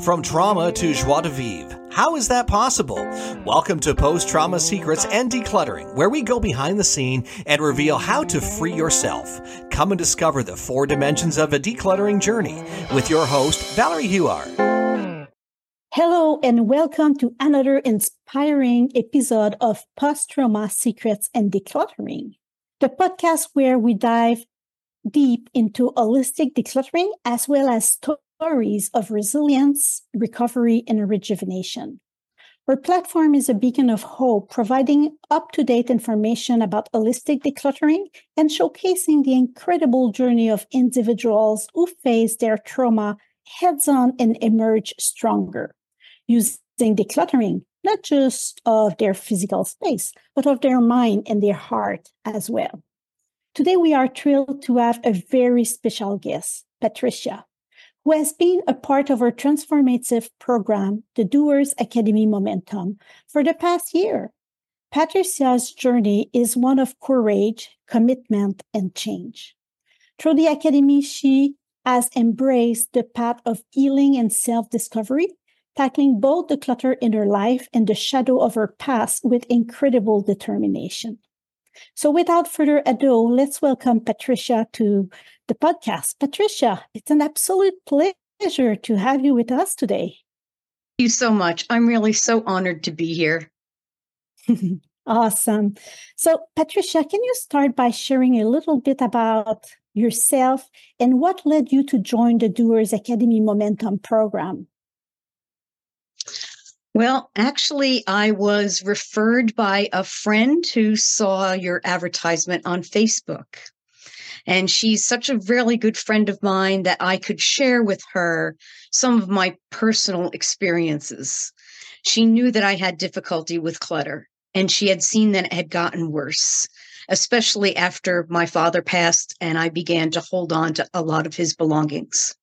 From trauma to joie de vivre. How is that possible? Welcome to Post-Trauma Secrets and Decluttering, where we go behind the scene and reveal how to free yourself. Come and discover the 4 dimensions of a decluttering journey with your host, Valerie Huard. Hello and welcome to another inspiring episode of Post-Trauma Secrets and Decluttering, the podcast where we dive deep into holistic decluttering as well as stories of resilience, recovery, and rejuvenation. Our platform is a beacon of hope, providing up-to-date information about holistic decluttering and showcasing the incredible journey of individuals who face their trauma heads-on and emerge stronger, using decluttering not just of their physical space, but of their mind and their heart as well. Today, we are thrilled to have a very special guest, Patricia, who has been a part of our transformative program, the Doers Academy Momentum, for the past year. Patricia's journey is one of courage, commitment, and change. Through the Academy, she has embraced the path of healing and self-discovery, tackling both the clutter in her life and the shadow of her past with incredible determination. So without further ado, let's welcome Patricia to the podcast. Patricia, it's an absolute pleasure to have you with us today. Thank you so much. I'm really so honored to be here. Awesome. So Patricia, can you start by sharing a little bit about yourself and what led you to join the Doers Academy Momentum program? Well, actually, I was referred by a friend who saw your advertisement on Facebook. And she's such a really good friend of mine that I could share with her some of my personal experiences. She knew that I had difficulty with clutter, and she had seen that it had gotten worse, especially after my father passed and I began to hold on to a lot of his belongings.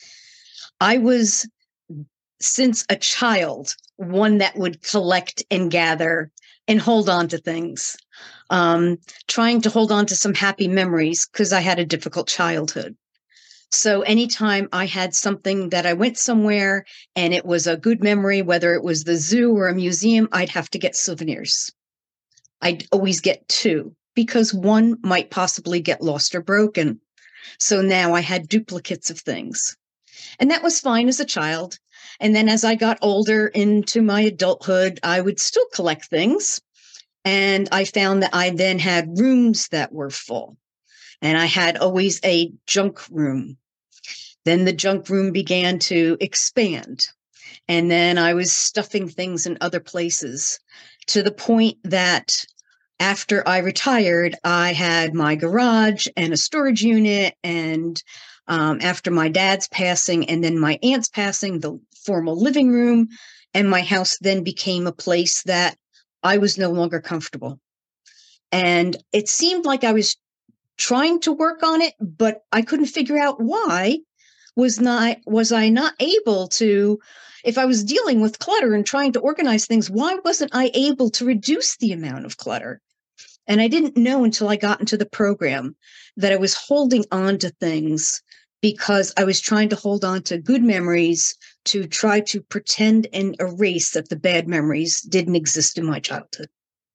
I was, since a child, one that would collect and gather and hold on to things, trying to hold on to some happy memories because I had a difficult childhood. So anytime I had something that I went somewhere and it was a good memory, whether it was the zoo or a museum, I'd have to get souvenirs. I'd always get 2 because one might possibly get lost or broken. So now I had duplicates of things. And that was fine as a child. And then as I got older into my adulthood, I would still collect things. And I found that I then had rooms that were full. And I had always a junk room. Then the junk room began to expand. And then I was stuffing things in other places to the point that after I retired, I had my garage and a storage unit. And after my dad's passing and then my aunt's passing, the formal living room, and my house then became a place that I was no longer comfortable. And it seemed like I was trying to work on it, but I couldn't figure out why was I not able to, if I was dealing with clutter and trying to organize things, why wasn't I able to reduce the amount of clutter? And I didn't know until I got into the program that I was holding on to things because I was trying to hold on to good memories to try to pretend and erase that the bad memories didn't exist in my childhood.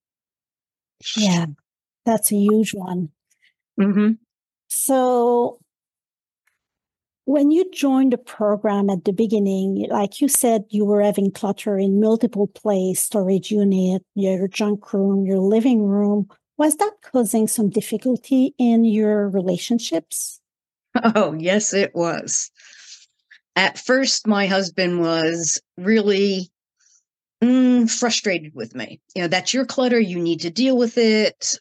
Yeah, that's a huge one. Mm-hmm. So when you joined the program at the beginning, like you said, you were having clutter in multiple places, storage unit, your junk room, your living room. Was that causing some difficulty in your relationships? Oh, yes, it was. At first, my husband was really frustrated with me. That's your clutter. You need to deal with it.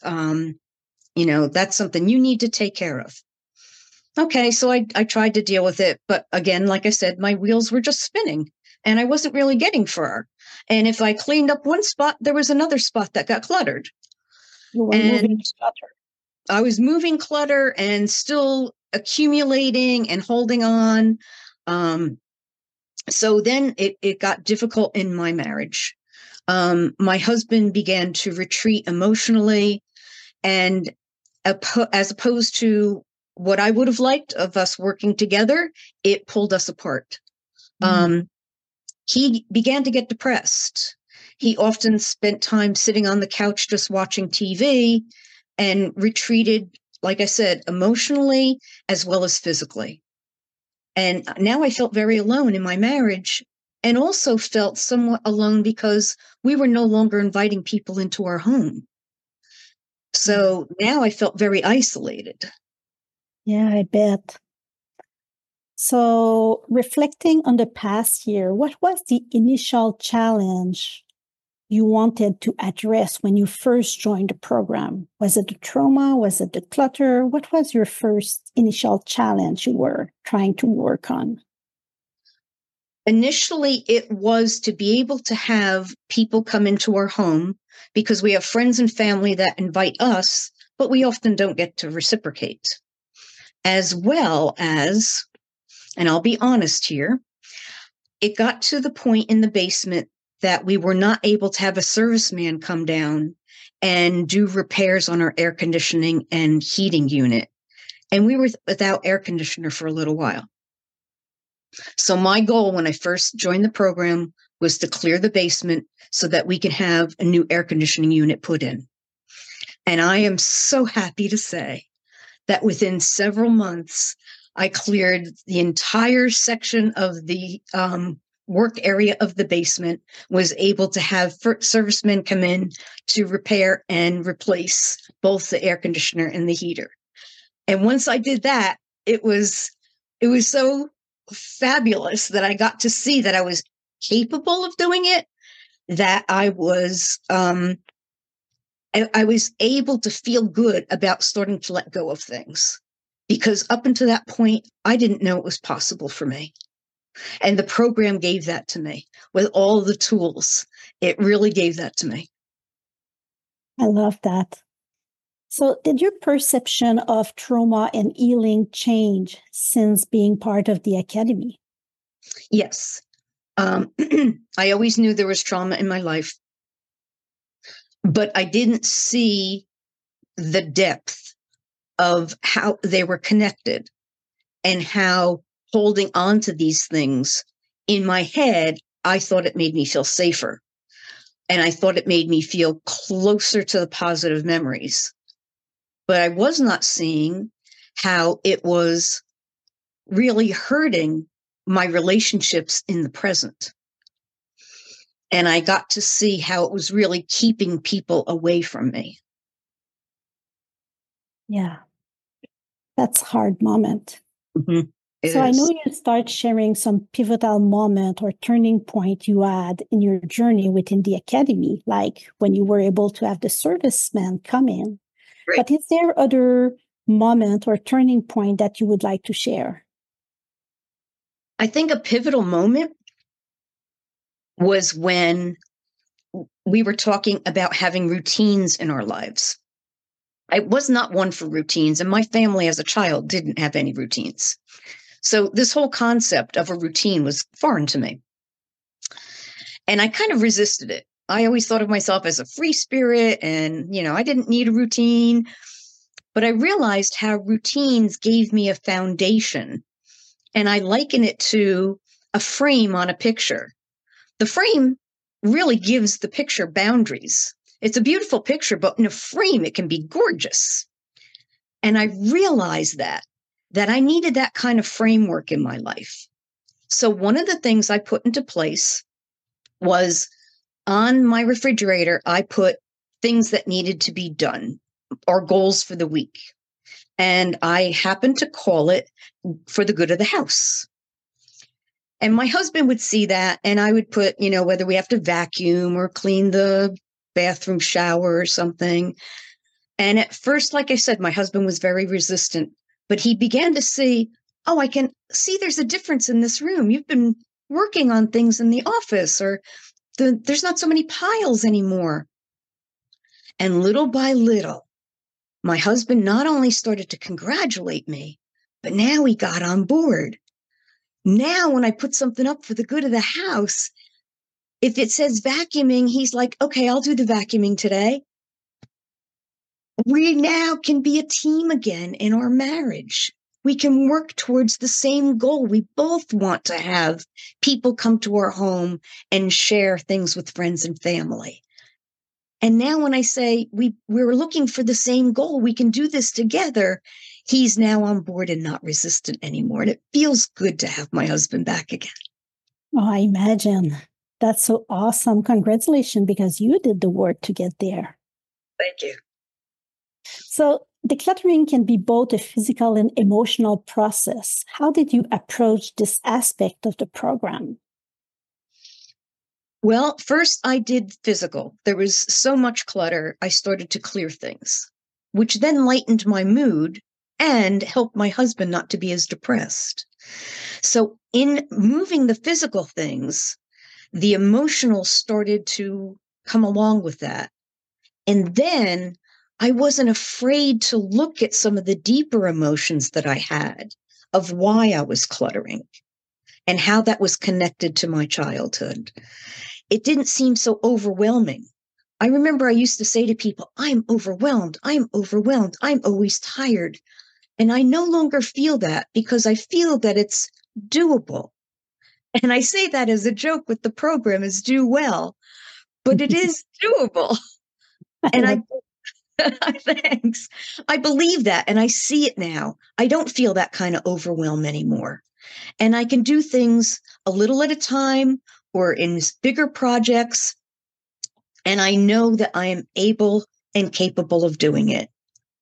That's something you need to take care of. Okay, so I tried to deal with it. But again, like I said, my wheels were just spinning and I wasn't really getting far. And if I cleaned up one spot, there was another spot that got cluttered. You were moving clutter. I was moving clutter and still accumulating and holding on. So then it got difficult in my marriage. My husband began to retreat emotionally, and as opposed to what I would have liked of us working together, it pulled us apart. he began to get depressed. He often spent time sitting on the couch just watching TV and retreated, like I said, emotionally as well as physically. And now I felt very alone in my marriage, and also felt somewhat alone because we were no longer inviting people into our home. So now I felt very isolated. Yeah, I bet. So, reflecting on the past year, what was the initial challenge you wanted to address when you first joined the program? Was it the trauma? Was it the clutter? What was your first initial challenge you were trying to work on? Initially, it was to be able to have people come into our home, because we have friends and family that invite us, but we often don't get to reciprocate. As well as, and I'll be honest here, it got to the point in the basement that we were not able to have a serviceman come down and do repairs on our air conditioning and heating unit. And we were without air conditioner for a little while. So my goal when I first joined the program was to clear the basement so that we could have a new air conditioning unit put in. And I am so happy to say that within several months, I cleared the entire section of the work area of the basement, was able to have servicemen come in to repair and replace both the air conditioner and the heater. And once I did that, it was so fabulous that I got to see that I was capable of doing it, that I was able to feel good about starting to let go of things, because up until that point, I didn't know it was possible for me. And the program gave that to me with all the tools. It really gave that to me. I love that. So, did your perception of trauma and healing change since being part of the academy? Yes. I always knew there was trauma in my life, but I didn't see the depth of how they were connected, and how holding on to these things in my head, I thought it made me feel safer. And I thought it made me feel closer to the positive memories. But I was not seeing how it was really hurting my relationships in the present. And I got to see how it was really keeping people away from me. Yeah, that's a hard moment. Mm-hmm. So I know you start sharing some pivotal moment or turning point you had in your journey within the academy, like when you were able to have the servicemen come in. Right. But is there other moment or turning point that you would like to share? I think a pivotal moment was when we were talking about having routines in our lives. I was not one for routines, and my family as a child didn't have any routines. So this whole concept of a routine was foreign to me. And I kind of resisted it. I always thought of myself as a free spirit, and, I didn't need a routine. But I realized how routines gave me a foundation. And I liken it to a frame on a picture. The frame really gives the picture boundaries. It's a beautiful picture, but in a frame, it can be gorgeous. And I realized that I needed that kind of framework in my life. So one of the things I put into place was on my refrigerator, I put things that needed to be done or goals for the week. And I happened to call it for the good of the house. And my husband would see that, and I would put, whether we have to vacuum or clean the bathroom shower or something. And at first, like I said, my husband was very resistant. But he began to see, I can see there's a difference in this room. You've been working on things in the office, or there's not so many piles anymore. And little by little, my husband not only started to congratulate me, but now he got on board. Now, when I put something up for the good of the house, if it says vacuuming, he's like, okay, I'll do the vacuuming today. We now can be a team again in our marriage. we can work towards the same goal. We both want to have people come to our home and share things with friends and family. And now when I say we're looking for the same goal, we can do this together, he's now on board and not resistant anymore. And it feels good to have my husband back again. Oh, I imagine. That's so awesome. Congratulations, because you did the work to get there. Thank you. So decluttering can be both a physical and emotional process. How did you approach this aspect of the program? Well, first I did physical. There was so much clutter, I started to clear things, which then lightened my mood and helped my husband not to be as depressed. So in moving the physical things, the emotional started to come along with that. And then I wasn't afraid to look at some of the deeper emotions that I had of why I was cluttering and how that was connected to my childhood. It didn't seem so overwhelming. I remember I used to say to people, I'm overwhelmed, I'm overwhelmed, I'm always tired. And I no longer feel that because I feel that it's doable. And I say that as a joke with the program is do well, but it is doable. And I thanks. I believe that and I see it now. I don't feel that kind of overwhelm anymore. And I can do things a little at a time or in bigger projects. And I know that I am able and capable of doing it.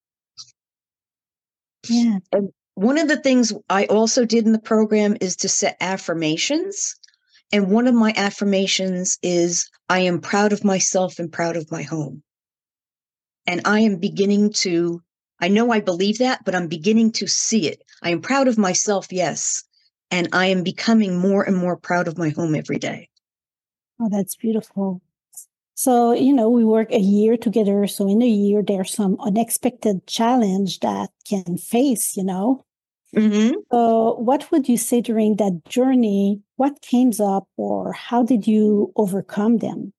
Yeah. And one of the things I also did in the program is to set affirmations. And one of my affirmations is, I am proud of myself and proud of my home. And I am beginning to, I know I believe that, but I'm beginning to see it. I am proud of myself, yes. And I am becoming more and more proud of my home every day. Oh, that's beautiful. So, we work a year together. So in a year, there's some unexpected challenge that can face, Mm-hmm. So what would you say during that journey? What came up or how did you overcome them?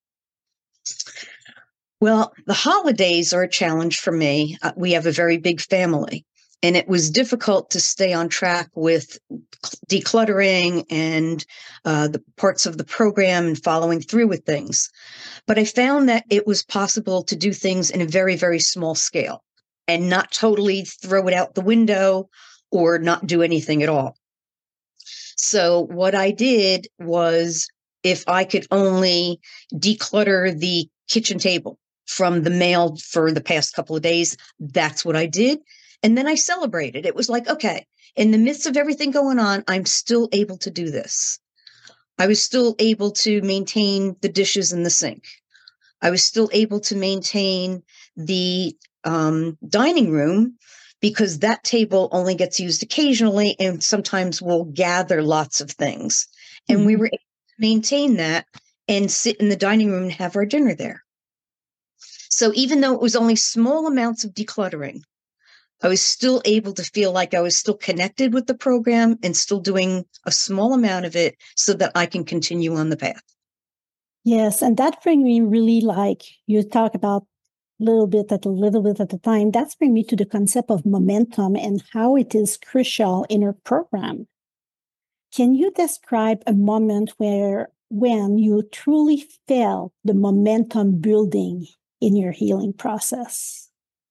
Well, the holidays are a challenge for me. We have a very big family, and it was difficult to stay on track with decluttering and the parts of the program and following through with things. But I found that it was possible to do things in a very, very small scale and not totally throw it out the window or not do anything at all. So what I did was, if I could only declutter the kitchen table from the mail for the past couple of days, that's what I did. And then I celebrated. It was like, okay, in the midst of everything going on, I'm still able to do this. I was still able to maintain the dishes in the sink. I was still able to maintain the dining room, because that table only gets used occasionally and sometimes we'll gather lots of things. And we were able to maintain that and sit in the dining room and have our dinner there. So even though it was only small amounts of decluttering, I was still able to feel like I was still connected with the program and still doing a small amount of it so that I can continue on the path. Yes. And that brings me really, like you talk about a little bit at a time. That's bring me to the concept of momentum and how it is crucial in our program. Can you describe a moment when you truly felt the momentum building in your healing process?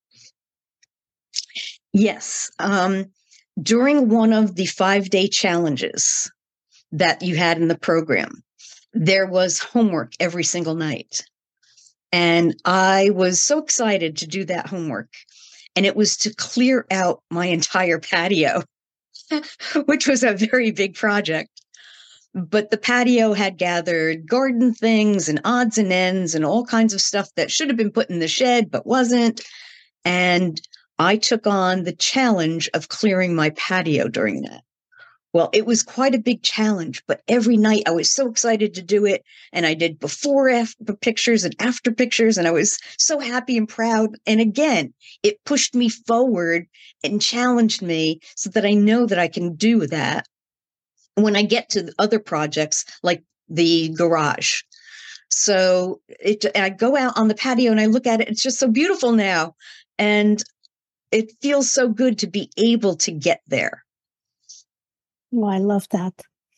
Yes. During one of the 5-day challenges that you had in the program, there was homework every single night. And I was so excited to do that homework. And it was to clear out my entire patio, which was a very big project. But the patio had gathered garden things and odds and ends and all kinds of stuff that should have been put in the shed, but wasn't. And I took on the challenge of clearing my patio during that. Well, it was quite a big challenge, but every night I was so excited to do it. And I did before after pictures and after pictures, and I was so happy and proud. And again, it pushed me forward and challenged me so that I know that I can do that when I get to other projects like the garage. So I go out on the patio and I look at it. It's just so beautiful now. And it feels so good to be able to get there. Oh, I love that.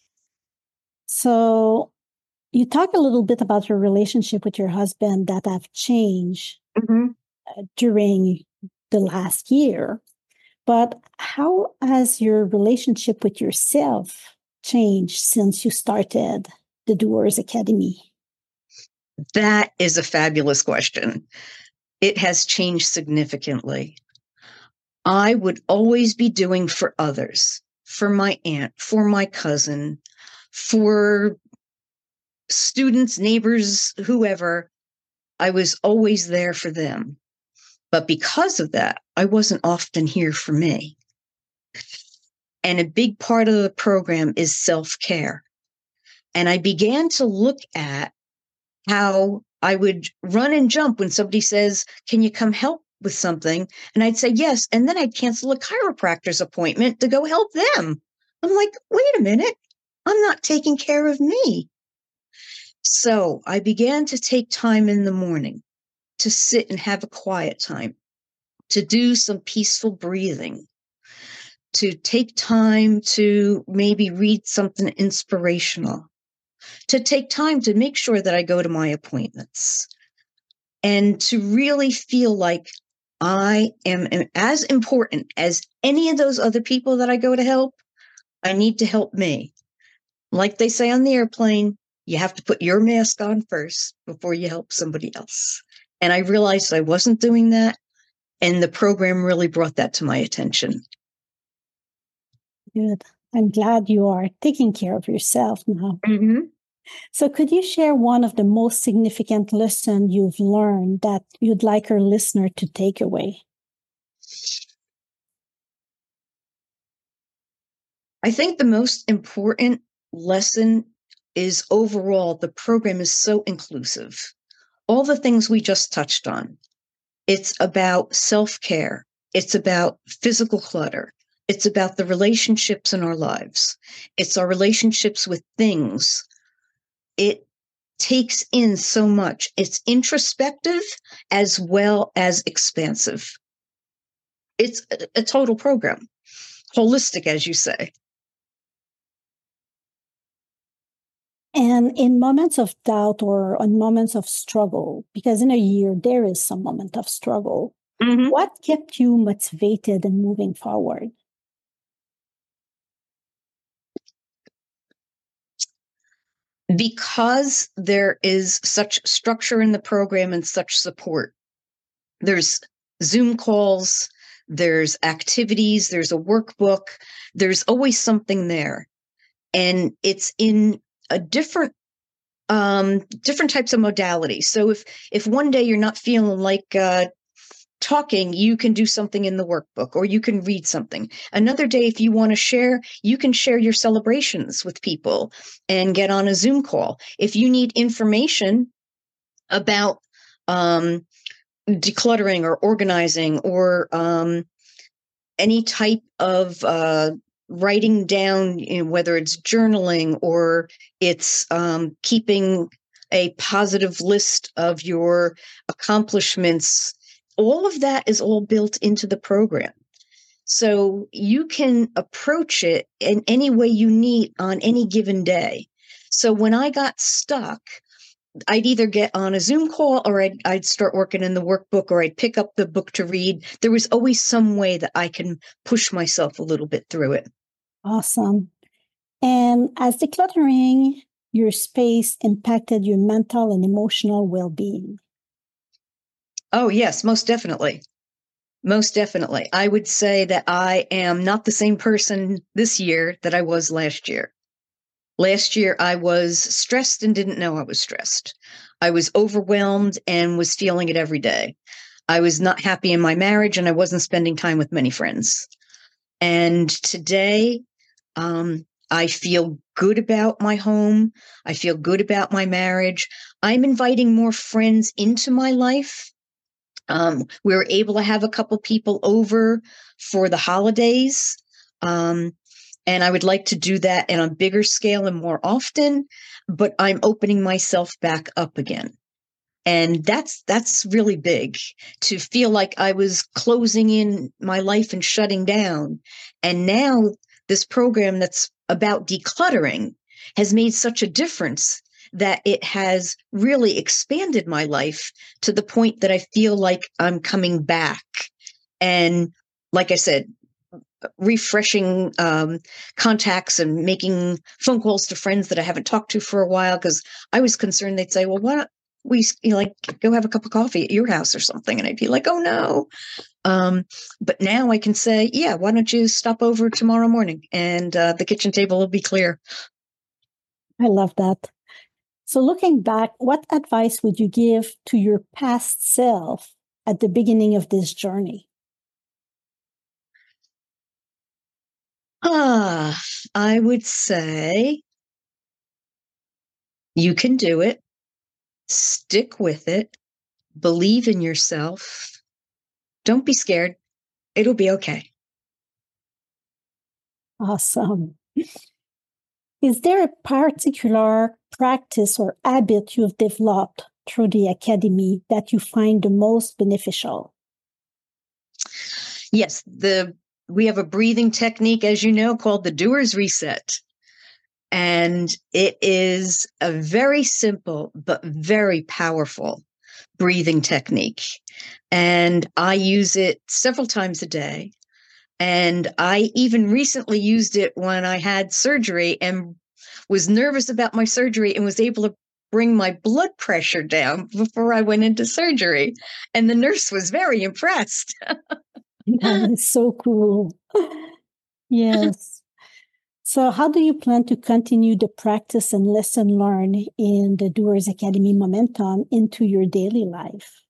So you talk a little bit about your relationship with your husband that have changed during the last year. But how has your relationship with yourself changed since you started the Doers Academy? That is a fabulous question. It has changed significantly. I would always be doing for others, for my aunt, for my cousin, for students, neighbors, whoever. I was always there for them. But because of that, I wasn't often here for me. And a big part of the program is self-care. And I began to look at how I would run and jump when somebody says, can you come help with something? And I'd say yes. And then I'd cancel a chiropractor's appointment to go help them. I'm like, wait a minute, I'm not taking care of me. So I began to take time in the morning to sit and have a quiet time, to do some peaceful breathing, to take time to maybe read something inspirational, to take time to make sure that I go to my appointments, and to really feel like I am as important as any of those other people that I go to help. I need to help me. Like they say on the airplane, you have to put your mask on first before you help somebody else. And I realized I wasn't doing that. And the program really brought that to my attention. Good. I'm glad you are taking care of yourself now. Mm-hmm. So could you share one of the most significant lessons you've learned that you'd like our listener to take away? I think the most important lesson is overall, the program is so inclusive. All the things we just touched on. It's about self-care. It's about physical clutter. It's about the relationships in our lives. It's our relationships with things. It takes in so much. It's introspective as well as expansive. It's a total program, holistic, as you say. And in moments of doubt or in moments of struggle, because in a year there is some moment of struggle, what kept you motivated and moving forward? Because there is such structure in the program and such support. There's Zoom calls, there's activities, there's a workbook, there's always something there. And it's in a different types of modalities. So if one day you're not feeling like talking, you can do something in the workbook, or you can read something. Another day, if you want to share, you can share your celebrations with people and get on a Zoom call. If you need information about decluttering or organizing or any type of writing down, whether it's journaling or it's keeping a positive list of your accomplishments, all of that is all built into the program. So you can approach it in any way you need on any given day. So when I got stuck, I'd either get on a Zoom call or I'd start working in the workbook, or I'd pick up the book to read. There was always some way that I can push myself a little bit through it. Awesome. And as decluttering your space impacted your mental and emotional well-being? Oh, yes, most definitely. Most definitely. I would say that I am not the same person this year that I was last year. Last year, I was stressed and didn't know I was stressed. I was overwhelmed and was feeling it every day. I was not happy in my marriage, and I wasn't spending time with many friends. And today, I feel good about my home. I feel good about my marriage. I'm inviting more friends into my life. We were able to have a couple people over for the holidays. And I would like to do that on a bigger scale and more often, but I'm opening myself back up again. And that's really big, to feel like I was closing in my life and shutting down. And now this program that's about decluttering has made such a difference that it has really expanded my life to the point that I feel like I'm coming back. And like I said, refreshing contacts and making phone calls to friends that I haven't talked to for a while, because I was concerned they'd say, well, why don't we like go have a cup of coffee at your house or something? And I'd be like, oh no. But now I can say, yeah, why don't you stop over tomorrow morning, and the kitchen table will be clear. I love that. So looking back, what advice would you give to your past self at the beginning of this journey? I would say you can do it. Stick with it. Believe in yourself. Don't be scared. It'll be okay. Awesome. Is there a particular practice or habit you've developed through the Academy that you find the most beneficial? Yes, we have a breathing technique, as you know, called the Doer's Reset. And it is a very simple but very powerful breathing technique. And I use it several times a day. And I even recently used it when I had surgery and was nervous about my surgery and was able to bring my blood pressure down before I went into surgery. And the nurse was very impressed. That is so cool. Yes. So how do you plan to continue the practice and lesson learned in the Doers Academy momentum into your daily life?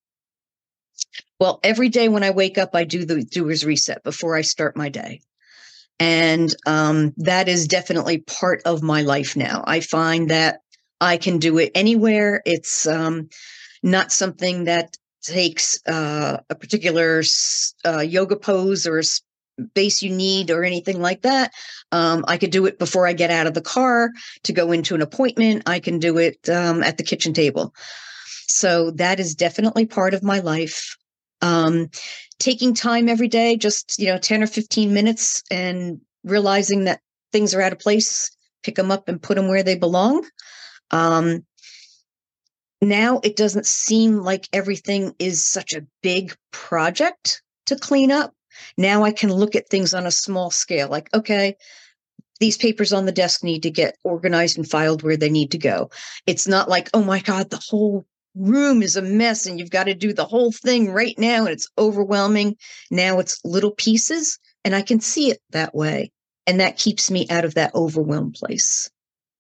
Well, every day when I wake up, I do the Doer's Reset before I start my day. And that is definitely part of my life now. I find that I can do it anywhere. It's not something that takes a particular yoga pose or space you need or anything like that. I could do it before I get out of the car to go into an appointment. I can do it at the kitchen table. So that is definitely part of my life. Taking time every day, just 10 or 15 minutes, and realizing that things are out of place, pick them up and put them where they belong. Now it doesn't seem like everything is such a big project to clean up. Now I can look at things on a small scale, like, okay, these papers on the desk need to get organized and filed where they need to go. It's not like, oh my God, the whole room is a mess and you've got to do the whole thing right now and it's overwhelming. Now it's little pieces, and I can see it that way. And that keeps me out of that overwhelmed place.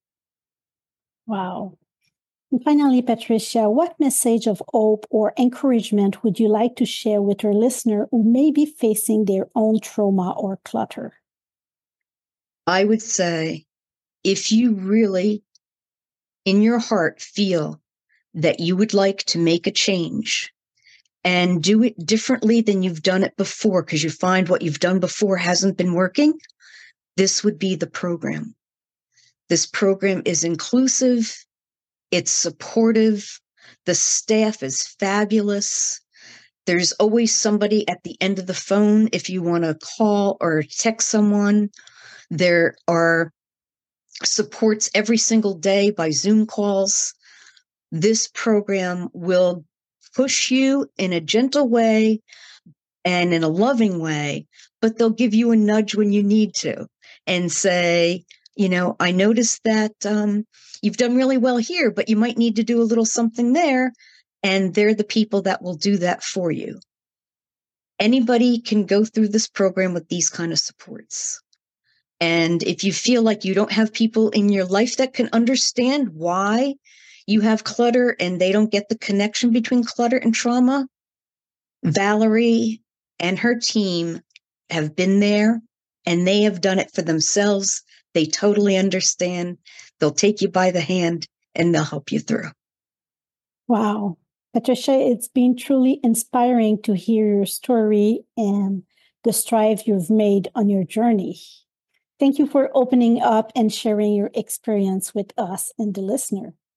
Wow. And finally, Patricia, what message of hope or encouragement would you like to share with our listener who may be facing their own trauma or clutter? I would say, if you really, in your heart, feel that you would like to make a change and do it differently than you've done it before, because you find what you've done before hasn't been working, this would be the program. This program is inclusive. It's supportive. The staff is fabulous. There's always somebody at the end of the phone if you want to call or text someone. There are supports every single day by Zoom calls. This program will push you in a gentle way and in a loving way, but they'll give you a nudge when you need to and say, I noticed that you've done really well here, but you might need to do a little something there. And they're the people that will do that for you. Anybody can go through this program with these kind of supports. And if you feel like you don't have people in your life that can understand why you have clutter and they don't get the connection between clutter and trauma, Valerie and her team have been there and they have done it for themselves. They totally understand. They'll take you by the hand and they'll help you through. Wow. Patricia, it's been truly inspiring to hear your story and the strive you've made on your journey. Thank you for opening up and sharing your experience with us and the listener.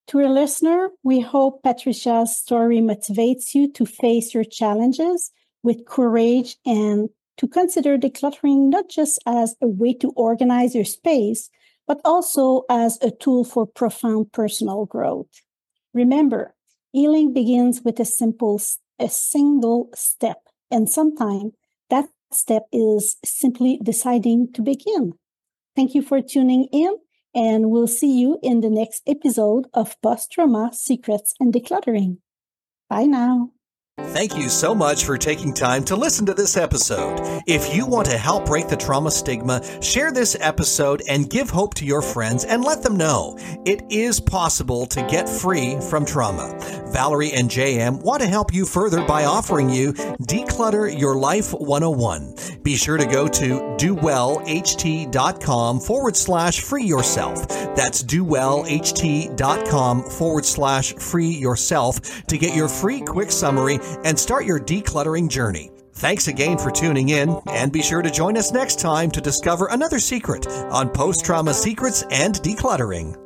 To a listener, we hope Patricia's story motivates you to face your challenges with courage and to consider decluttering not just as a way to organize your space, but also as a tool for profound personal growth. Remember, healing begins with a single step, and sometimes that step is simply deciding to begin. Thank you for tuning in, and we'll see you in the next episode of Post-Trauma Secrets and Decluttering. Bye now. Thank you so much for taking time to listen to this episode. If you want to help break the trauma stigma, share this episode and give hope to your friends and let them know it is possible to get free from trauma. Valerie and JM want to help you further by offering you Declutter Your Life 101. Be sure to go to dowellht.com/free yourself. That's dowellht.com/free yourself to get your free quick summary and start your decluttering journey. Thanks again for tuning in, and be sure to join us next time to discover another secret on Post-Trauma Secrets and Decluttering.